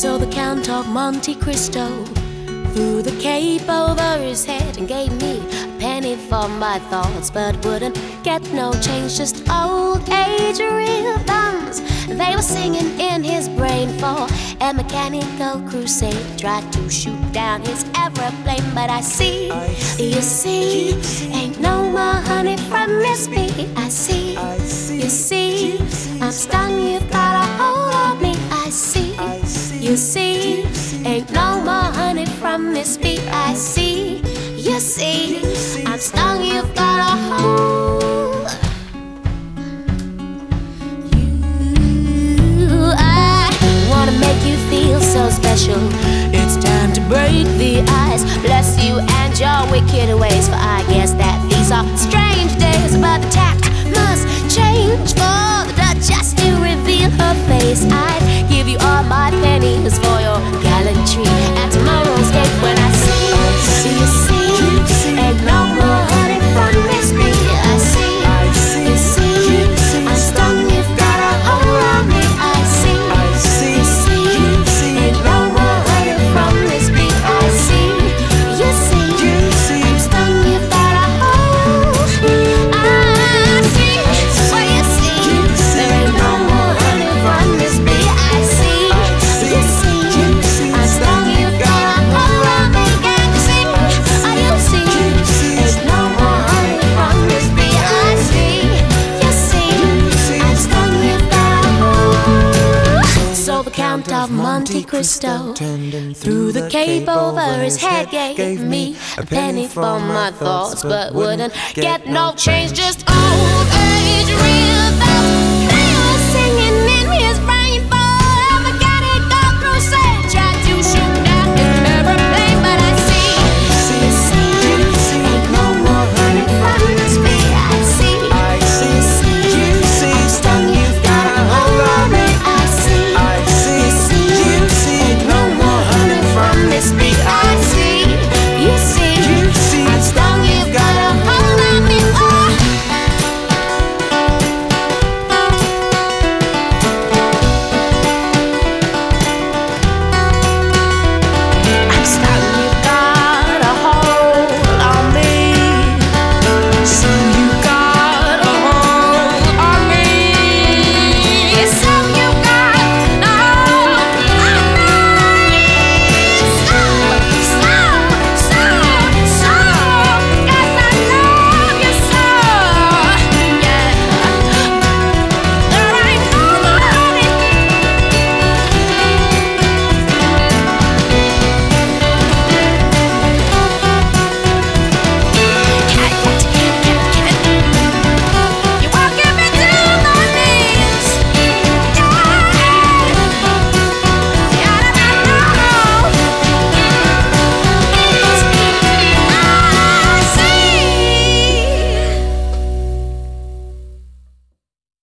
So the Count of Monte Cristo threw the cape over his head and gave me a penny for my thoughts, but wouldn't get no change, just old age rhythms they were singing in his brain for a mechanical crusade. Tried to shoot down his aeroplane, but I see, you see, ain't no more honey from this bee. I see, you see, I'm stung, you've got a hold on me. I see, you see, ain't no more honey from this bee. I see, you see, I'm stung, you've got a hold. I wanna make you feel so special. It's time to break the ice. Bless you and your wicked ways, for I guess that these are strange days. But the tact must change for the Duchess to reveal her face. I'd give you all my pennies for your gallantry at tomorrow's gate. When I see, you see, ain't no more honey from this bee. I see, you see, I'm stung, you've got a hold on me. I see, you see, ain't no more honey from this bee. I see, you see, I'm stung, you've got a hold. I see, well you see, there ain't no more honey from this bee. I see, you see, I'm stung, you've got a hold on me. Can't you see, oh you see, ain't no more honey from this bee. I see, you see, I'm stung, you've got a hold. So the Count of Monte Cristo threw the cape over his head, gave me a penny for my thoughts, but wouldn't get no change, just old age real.